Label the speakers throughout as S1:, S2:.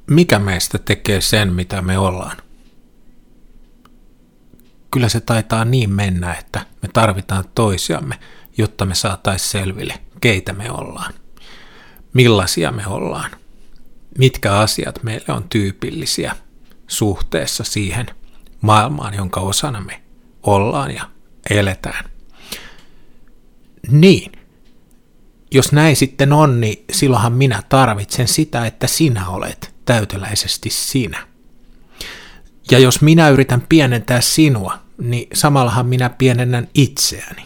S1: Mikä meistä tekee sen, mitä me ollaan? Kyllä se taitaa niin mennä, että me tarvitaan toisiamme, jotta me saataisiin selville, keitä me ollaan. Millaisia me ollaan. Mitkä asiat meille on tyypillisiä suhteessa siihen maailmaan, jonka osana me ollaan ja eletään. Niin, jos näin sitten on, niin silloinhan minä tarvitsen sitä, että sinä olet täyteläisesti sinä. Ja jos minä yritän pienentää sinua, niin samallahan minä pienennän itseäni.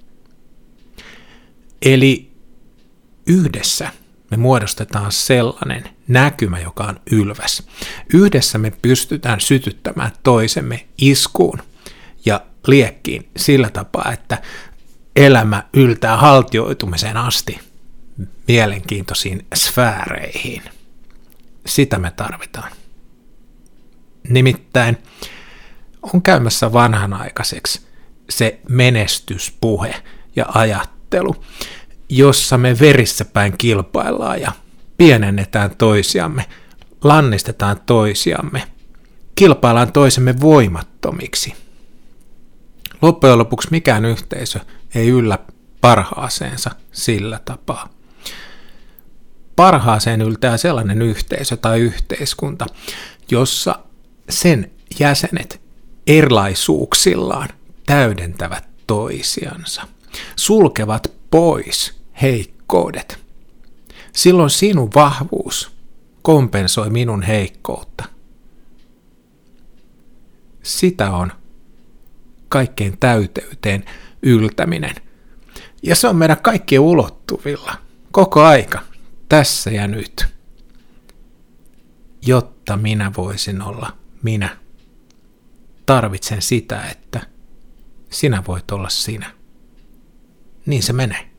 S1: Eli yhdessä me muodostetaan sellainen näkymä, joka on ylväs. Yhdessä me pystytään sytyttämään toisemme iskuun ja liekkiin sillä tapaa, että elämä yltää haltioitumiseen asti mielenkiintoisiin sfääreihin. Sitä me tarvitaan. Nimittäin on käymässä vanhanaikaiseksi se menestyspuhe ja ajattelu, jossa me verissä päin kilpaillaan ja pienennetään toisiamme, lannistetaan toisiamme, kilpaillaan toisemme voimattomiksi. Loppujen lopuksi mikään yhteisö ei yllä parhaaseensa sillä tapaa. Parhaaseen yltää sellainen yhteisö tai yhteiskunta, jossa sen jäsenet erilaisuuksillaan täydentävät toisiansa, sulkevat pois heikkoudet. Silloin sinun vahvuus kompensoi minun heikkoutta. Sitä on kaikkein täyteyteen yltäminen. Ja se on meidän kaikkien ulottuvilla koko aika, tässä ja nyt. Jotta minä voisin olla minä, tarvitsen sitä, että sinä voit olla sinä. Niin se menee.